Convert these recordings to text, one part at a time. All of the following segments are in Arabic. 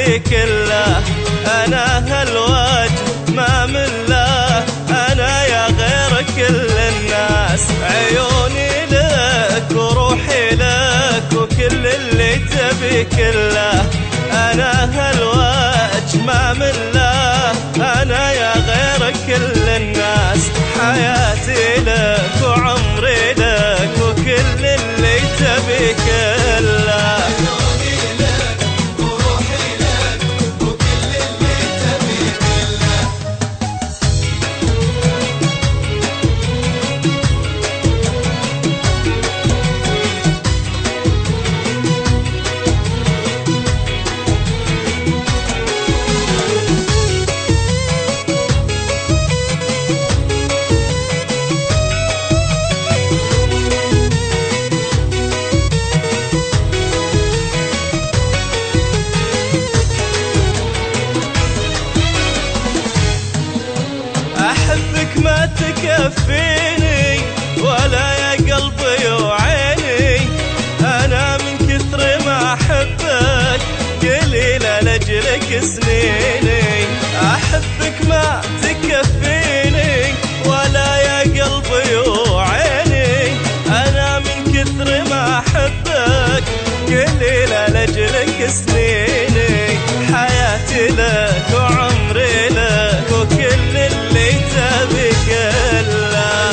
تبي كله. أنا هالوجه ما من له، أنا يا غير كل الناس. عيوني لك وروحي لك وكل اللي تبي كله. أنا هالوجه ما من له، أنا يا غير كل الناس. حياتي لك وعمري لك وكل اللي تبي كله. أحبك ما تكفيني ولا يا قلبي وعيني. أنا من كثر ما أحبك قليلة لأجلك سنيني. أحبك ما تكفيني ولا يا قلبي وعيني. أنا من كثر ما أحبك قليلة لأجلك سنيني. حياتي لك وعمري لك وكل اللي تبي كله.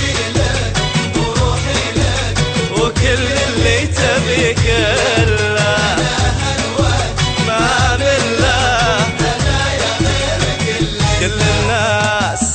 وكل اللي تبي كله. ما من له كل الناس.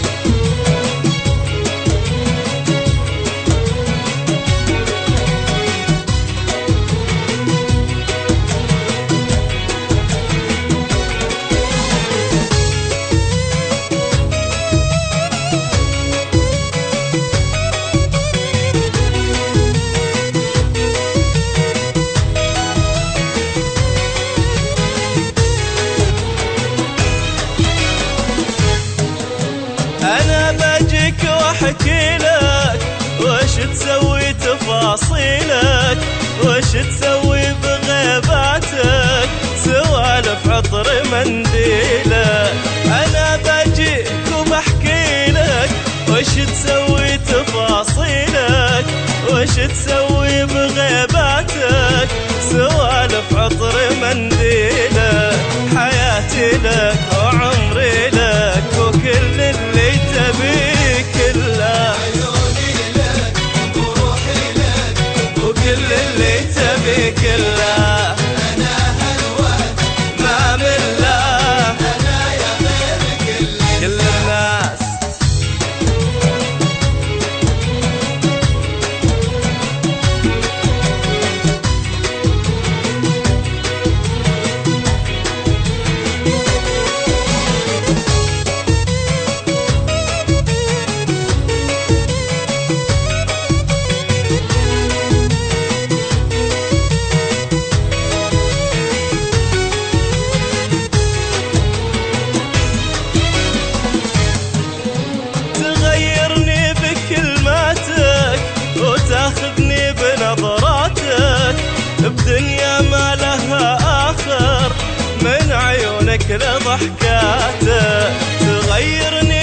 أنا بجيك وأحكي لك وش تسوي تفاصيلك، وش تسوي بغيباتك، سوالف عطر منديلك. أنا بجيك وبحكي لك وش تسوي تفاصيلك، وش تسوي بغيباتك، سوالف عطر منديلك. حياتي لك وعمري لك وكل اللي تبي كله. عيوني لك وروحي لك وكل اللي تبي كله. أنا هالوجه ما من له، أنا يا غير كل الناس. تغيرني بكلماتك وتاخذني بنظراتك، بدنيا ما لها آخر من عيونك لضحكاتك. تغيرني